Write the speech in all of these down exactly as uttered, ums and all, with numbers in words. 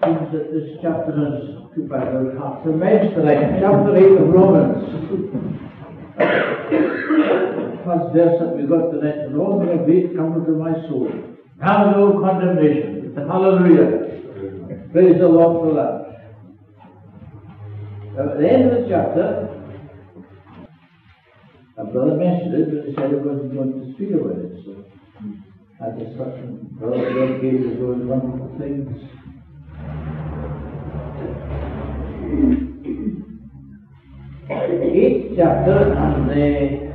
seems that this chapter has two parallel parts. The men's tonight, chapter eight of Romans. First verse that we got tonight, and all my great comfort to my soul. Now no condemnation. Hallelujah. Praise the Lord for that. Now, at the end of the chapter, a brother mentioned it, but he said he wasn't going to speak about it. So, as a certain brother God gave us those wonderful things. Eighth chapter and the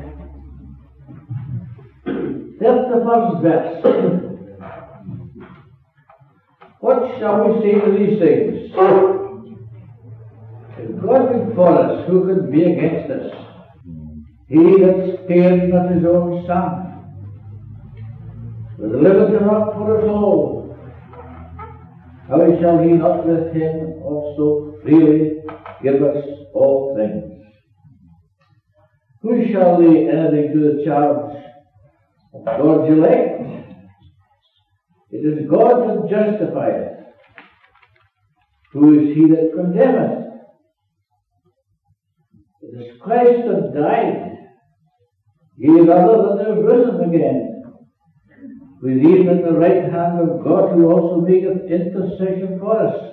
thirty-first verse. What shall we say to these things? If God be for us, who can be against us? He that spared not his own Son, but delivered him up for us all, how shall he not with him also freely give us all things? Who shall lay anything to the charge of God's elect? It is God that justifieth. Who is he that condemneth? It is Christ that died, yea rather that is risen again, who is even at the right hand of God, who also maketh intercession for us.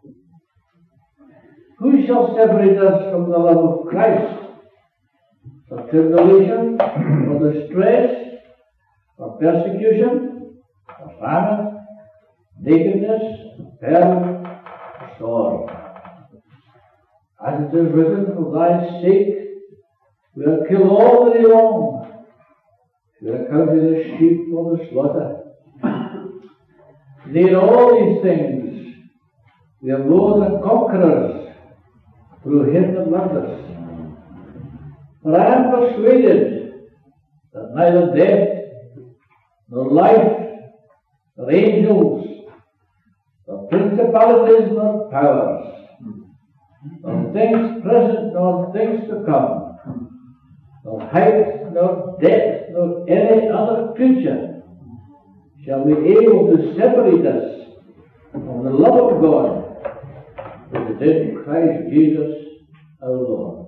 Who shall separate us from the love of Christ? For tribulation, or distress, or persecution, or famine, nakedness, peril, or sword. As it is written, for thy sake we are killed all the day long. We are counted as sheep for the slaughter. Nay, in all these things we are more than conquerors through him that loved us. For I am persuaded that neither death, nor life, nor angels, nor principalities, nor powers, nor things present, nor things to come, nor height, nor depth, nor any other creature shall be able to separate us from the love of God which is in Christ Jesus our Lord.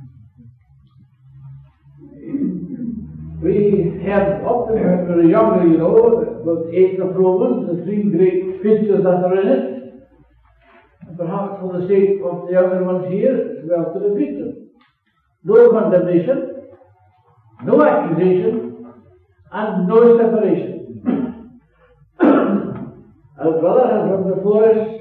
We have often, when we were younger, you know, about the eighth of Romans, the three great features that are in it. And perhaps for the sake of the younger ones here, it's well to repeat them. No condemnation, no accusation, and no separation. Our brother has run before us,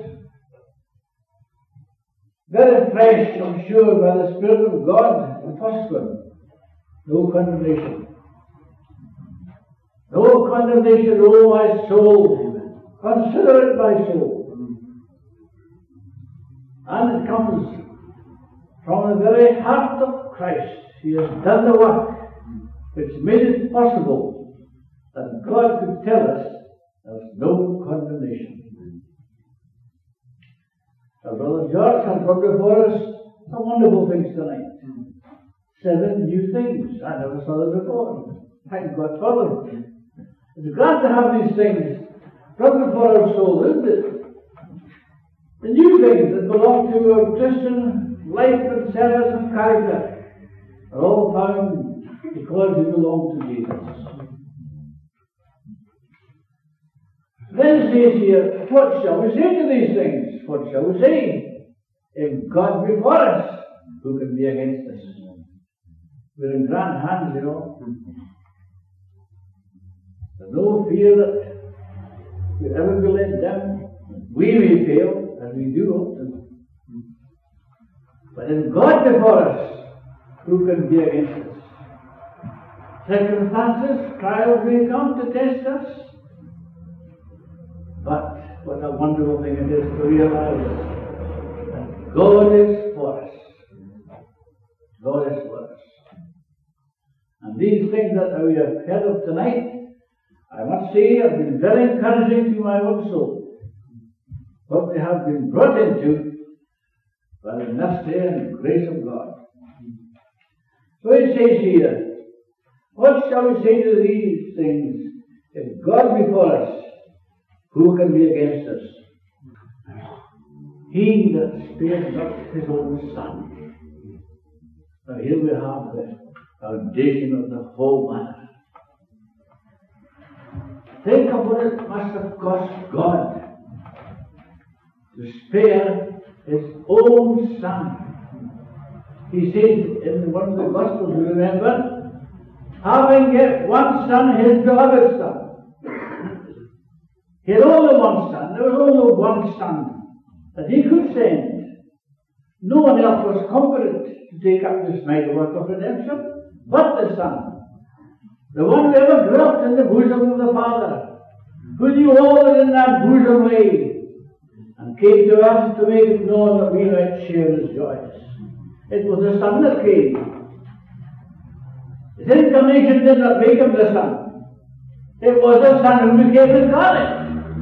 very fresh, I'm sure, by the Spirit of God, the first one. No condemnation. No condemnation, O my soul. Consider it, my soul. And it comes from the very heart of Christ. He has done the work which made it possible that God could tell us there's no condemnation. Our brother George has brought before us some wonderful things tonight. Seven new things. I never saw them before. Thank God for them. It's glad to have these things brought before our soul, isn't it? The new things that belong to our Christian life and service and character are all found because we belong to Jesus. Then it says here, what shall we say to these things? What shall we say? If God be for us, who can be against us? We're in grand hands, you know. There's no fear that we'll ever be let down. We may fail, as we do often. But if God be for us, who can be against us? Circumstances, trials may come to test us. But what a wonderful thing it is to realize that God is for us. God is for us. And these things that we have heard of tonight, I must say, have been very encouraging to my own soul. What we have been brought into by the mercy and grace of God. So it says here, what shall we say to these things? If God be for us, who can be against us? He that spared not his own Son. Now here we have the foundation of the whole matter. Think of what it must have cost God to spare his own Son. He said in one of the Gospels, you remember, having yet one Son, his beloved Son. He had only one Son. There was only one Son that he could send. No one else was competent to take up this mighty work of redemption but the Son. The one who ever dwelt in the bosom of the Father, who knew all that in that bosom lay, and came to us to make it known that we might share his joys. It was the Son that came. His incarnation did not make him the Son. It was the Son who became incarnate.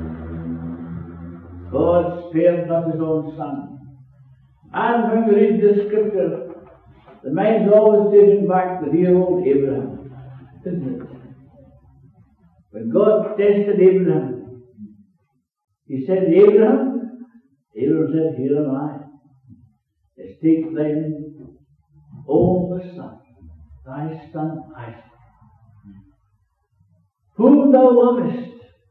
God spared not his own Son. And when we read this scripture, the mind's always taken back to dear old Abraham, isn't it? When God tested Abraham, he said, Abraham, Abraham said, here am I. Let's take thine only son, thy son Isaac, whom thou lovest.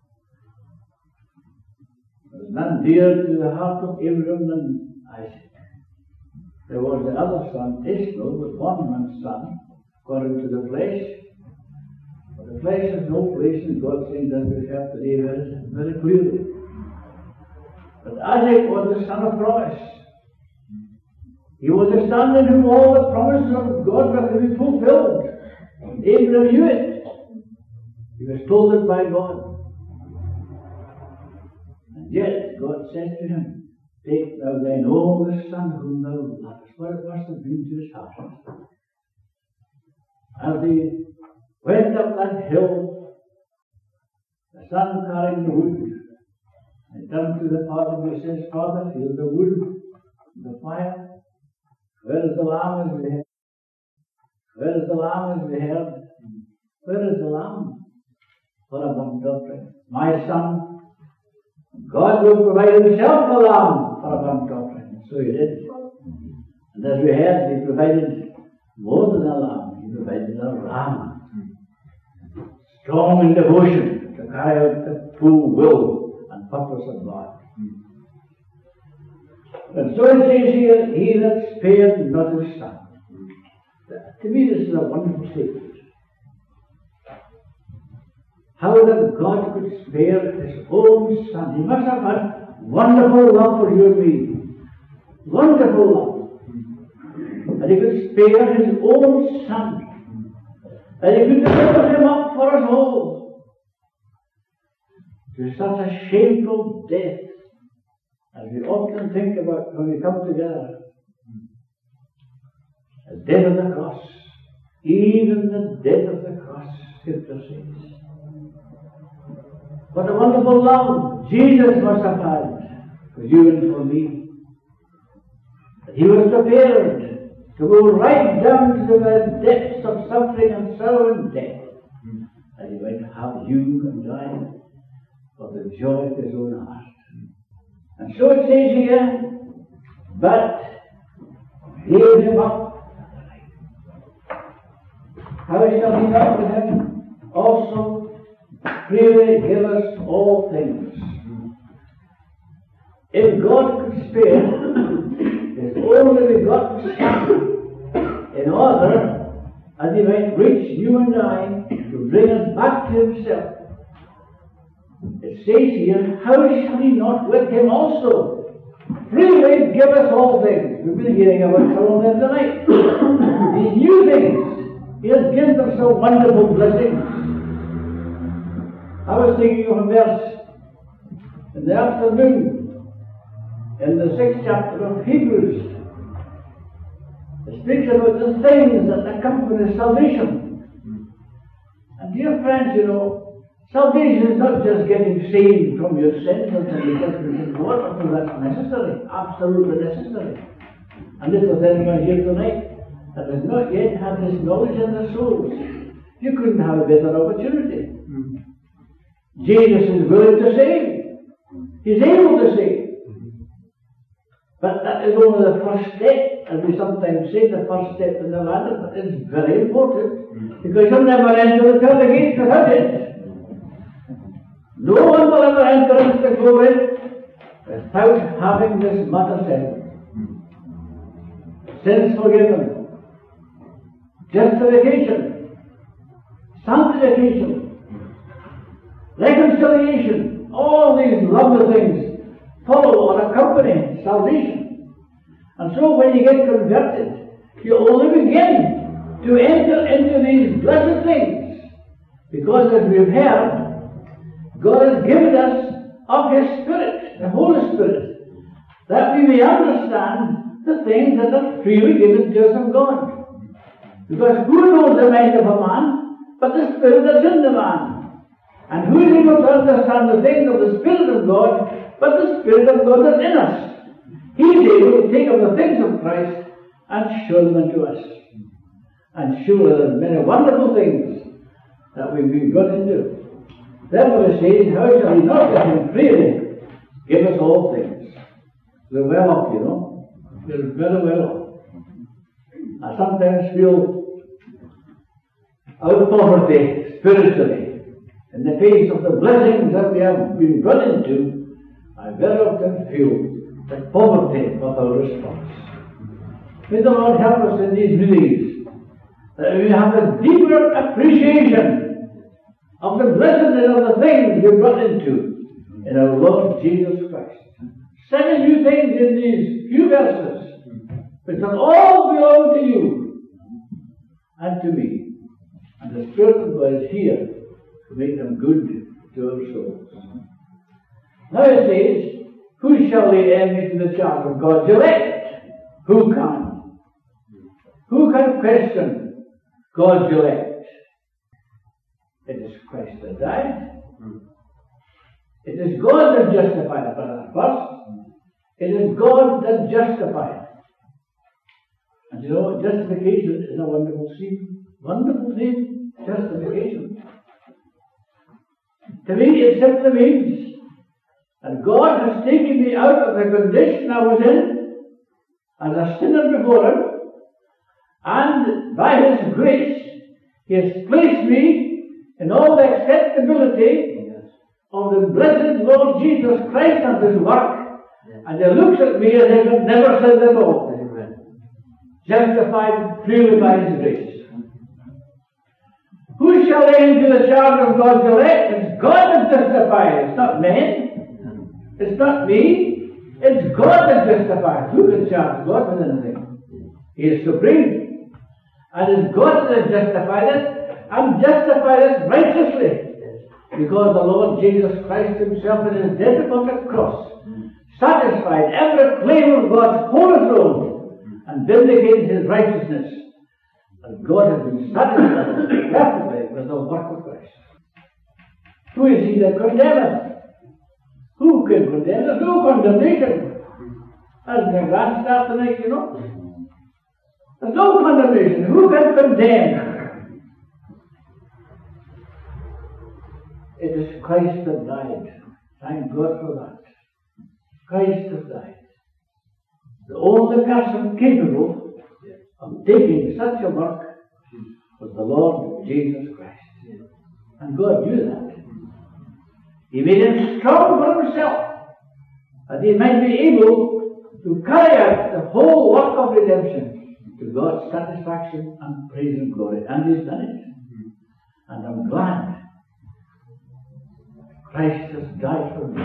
There was none dear to the heart of Abraham than Isaac. There was the other son, Ishmael, was one man's son, according to the flesh. But the flesh has no place in God's things, as we have today very, very clearly. But Isaac was the son of promise. He was the son in whom all the promises of God were to be fulfilled. And Abraham knew it. He was told it by God. And yet God said to him, take thou thine only son whom thou lovest. Well, it must have been to his heart. As he went up that hill, the son carrying the wood, and turned to the father and says, Father, here's the wood, the fire. Where is the lamb as we heard? Where is the lamb as we heard? Where is the lamb for a burnt offering? My son, God will provide himself a lamb for a burnt offering. So he did. And as we heard, he provided more than a lamb. He provided a ram. Strong in devotion to carry out the full will and purpose of God. And so it says here, he that spared not his son. To me this is a wonderful statement. How that God could spare his own son. He must have had wonderful love for you and me. Wonderful love. And he could spare his own son. And he could deliver him up for us all to such a shameful death, as we often think about when we come together. The death of the cross. Even the death of the cross, Scripture says. What a wonderful love Jesus must have had for you and for me. That he was prepared to go right down to the depths of suffering and sorrow and death, that he might have you and I for the joy of his own heart. And so it says here, but gave him up. How shall he not with him also freely give us all things? If God could spare his only begotten Son in order as he might reach you and I to bring us back to himself, it says here, how shall he not with him also freely give us all things? We've been hearing about some of them tonight. These new things, he has given us so wonderful blessings. I was thinking of a verse in the afternoon in the sixth chapter of Hebrews. It speaks about the things that accompany salvation. And dear friends, you know, salvation is not just getting saved from your sins and your judgment and water, for that's necessary, absolutely necessary. And if there's anyone here tonight that has not yet had this knowledge in their souls, you couldn't have a better opportunity. Mm-hmm. Jesus is willing to save. He's able to save. But that is only the first step. As we sometimes say, the first step in the ladder is very important, because you'll never enter the pearly gates without it. No one will ever enter into the glory without having this matter settled. Sins forgiven, justification, sanctification, reconciliation, all these lovely things follow or accompany salvation. And so when you get converted, you only begin to enter into these blessed things, because as we've heard, God has given us of His Spirit, the Holy Spirit, that we may understand the things that are freely given to us of God. Because who knows the mind of a man but the Spirit that's in the man? And who is able to understand the things of the Spirit of God but the Spirit of God that's in us? He is able to take of the things of Christ and show them unto us. And surely there are many wonderful things that we've been got into. Therefore it says, how shall He not let Him freely give us all things? We're well off, you know. We're very well off. I sometimes feel our poverty spiritually in the face of the blessings that we have been brought into. I very often feel the poverty of our response. May the Lord help us in these readings, that we have a deeper appreciation of the blessedness of the things we're brought into in our Lord Jesus Christ. Seven new things in these few verses, which will all belong to you and to me. And the Spirit of God is here to make them good to our souls. Now it says, who shall lay enmity to the charge of God's elect? Who can? Who can question God's elect? It is Christ that died. It is God that justified us first. It is God that justified. And you know, justification is a wonderful thing. Wonderful thing, justification. To me, it simply means that God has taken me out of the condition I was in as a sinner before Him, and by His grace, He has placed me in all the acceptability of the blessed Lord Jesus Christ and His work. And He looks at me as if I've never sinned at all. Justified freely by His grace. Who shall lay into the charge of God's elect? It's God that justifies. It's not men. It's not me. It's God that justifies. Who can charge God with anything? He is supreme. And it's God that has justified us, and justified us righteously. Because the Lord Jesus Christ Himself in His death upon the cross satisfied every claim of God's holy throne and vindicated His righteousness. And God has been satisfied perfectly with the work of Christ. Who is He that condemneth? Who can condemn? There's no condemnation. That's the grand start tonight, you know. There's no condemnation. Who can condemn? It is Christ that died. Thank God for that. Christ has died. The only person capable of taking such a work was the Lord Jesus Christ. And God knew that. He made Him strong for Himself, that He might be able to carry out the whole work of redemption to God's satisfaction and praise and glory. And He's done it. And I'm glad Christ has died for me.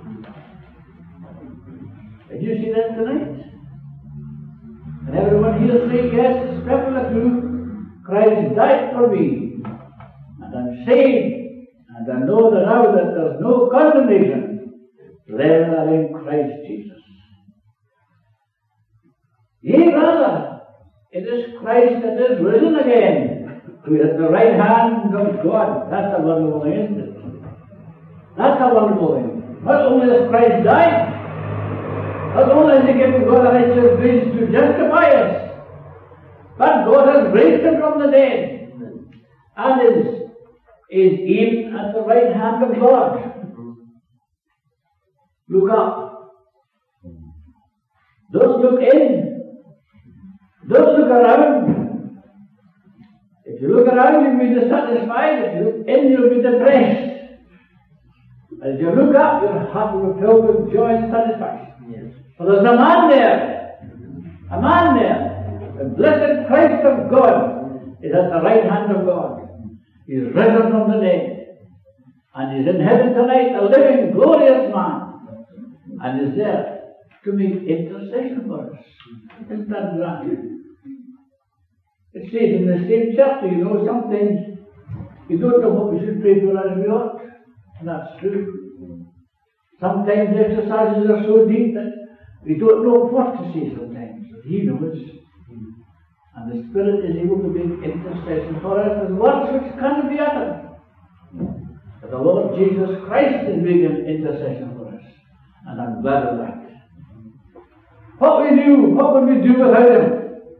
Did you see that tonight? And everyone here say, yes, it's perfectly true. Christ died for me. And I'm saved. And I know that now that there's no condemnation to them that are in Christ Jesus. Yea, rather, it is Christ that is risen again, who is at the right hand of God. That's a wonderful thing, isn't it? That's a wonderful thing. Not only has Christ died, not only has He given God a righteous grace to justify us, but God has raised Him from the dead, and is, is even at the right hand of God. Look up. Don't look in. Don't look around. If you look around, you'll be dissatisfied. If you look in, you'll be depressed. As you look up, your heart will be filled with joy and satisfaction. Yes. For there's a man there, a man there, the blessed Christ of God is at the right hand of God. He is risen from the dead, and is in heaven tonight, a living, glorious man, and is there to make intercession for us. Isn't that grand? It says in the same chapter, you know, sometimes you don't know what we should pray for as we ought. And that's true. Sometimes the exercises are so deep that we don't know what to say sometimes. But He knows. And the Spirit is able to make intercession for us with words which can't be uttered. But the Lord Jesus Christ is making intercession for us. And I'm glad of that. What we do, what would we do without Him?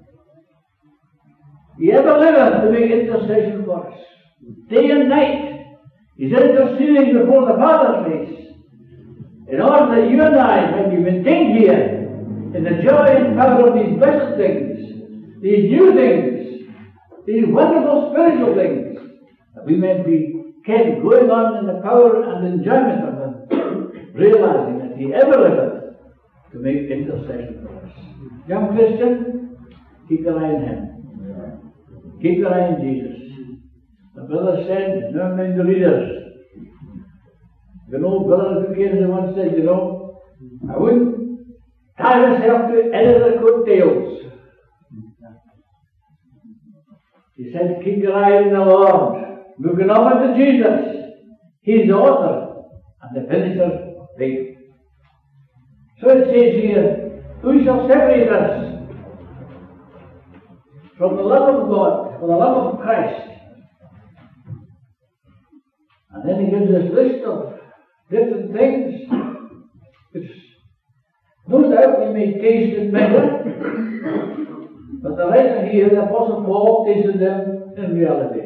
He ever liveth to make intercession for us. Day and night. He's interceding before the Father's face, in order that you and I might be maintained here in the joy and power of these blessed things, these new things, these wonderful spiritual things, that we may be kept going on in the power and enjoyment of them, realizing that He ever liveth to make intercession for us. Young Christian, keep your eye on Him. Keep your eye on Jesus. The brother said, never mind the readers. You know, Brother Buchanan once said, you know, I wouldn't tie myself to any of the coattails. He said, keep your eye on the Lord, looking up unto Jesus. He's the author and the finisher of faith. So it says here, who shall separate us from the love of God, from the love of Christ? And then he gives this list of different things which no doubt we may taste and measure, but the writer here, the Apostle Paul, tasted them in reality.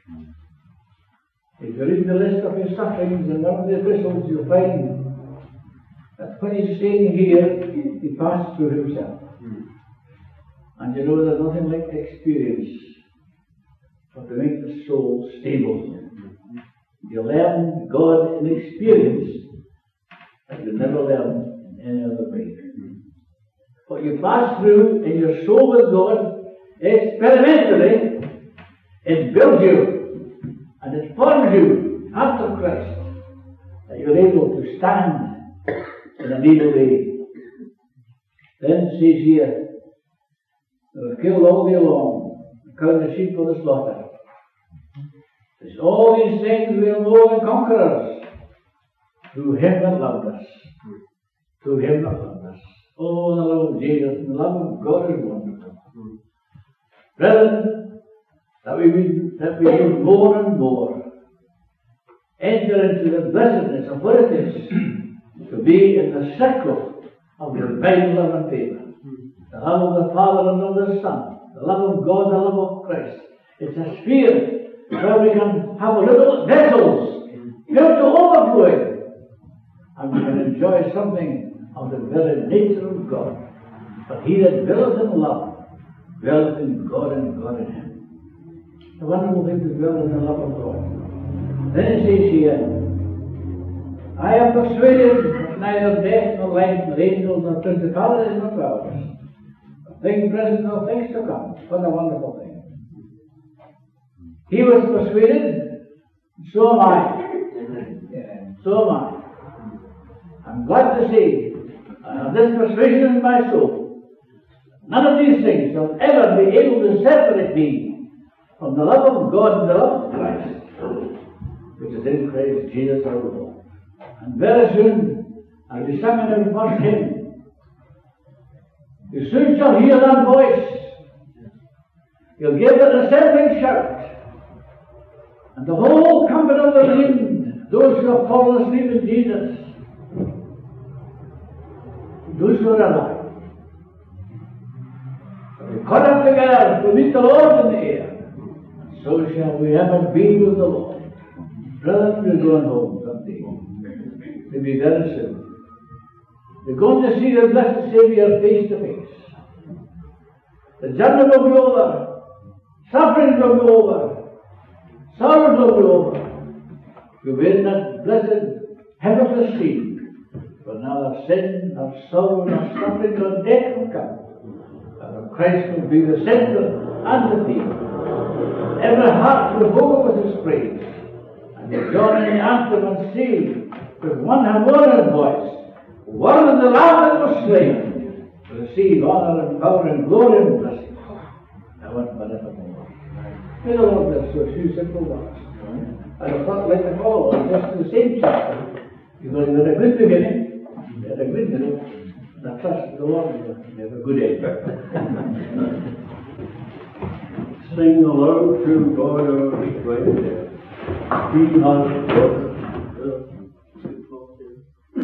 If you read the list of his sufferings in one of the epistles, you'll find that when he's saying here, he passed through himself. And you know there's nothing like experience for to make the soul stable. You learn God in experience that you never learn in any other way. What you pass through in your soul with God, experimentally, it builds you and it forms you after Christ, that you're able to stand in an evil day. Then it says here, they were killed all day long, counting the sheep for the slaughter. It's all these things we are more than conquerors through Him that loved us. Through Him that loved us. Oh, the love of Jesus and the love of God is wonderful. Brethren, that we will that we will more and more enter into the blessedness of what it is to be in the circle of divine love and favour. The love of the Father and of the Son, the love of God, the love of Christ. It's a sphere where we can have little vessels filled to overflowing, and we can enjoy something of the very nature of God. But he that dwelleth in love dwelleth in God and God in him. It's a wonderful thing to dwell in the love of God. Then it says here, I am persuaded that neither death nor life nor angels nor principalities nor powers, things present nor things to come. What a wonderful thing. He was persuaded, so am I. Yeah, so am I. I'm glad to say, I have this persuasion in my soul. None of these things shall ever be able to separate me from the love of God and the love of Christ, which is in Christ Jesus our Lord. And very soon, I'll be singing in first hymn. You soon shall hear that voice. You'll give it a assembling shout. And the whole company of the redeemed, those who have fallen asleep in Jesus, those who are alive, shall be caught up together to meet the Lord in the air. So shall we ever be with the Lord. Brethren, we're going home someday. Maybe very soon. You're going to see the blessed Saviour face to face. The journey will be over. Suffering will be over. Sorrows will be over. You'll be in that blessed heavenly scene, where neither sin, nor sorrow, nor suffering, nor death will come. And where Christ will be the centre and the theme. Every heart will go with his praise. And you'll join in the anthem and sing with one harmonious voice, "Worthy the Lamb that was slain, to receive honour and power and glory and blessing, now and forevermore." May the Lord bless you, a few simple words. I have thought like to follow on just in the same chapter, because you had a good beginning, you had a good middle, and I trust the Lord you have a good end. Sing aloud to God our Strength. He has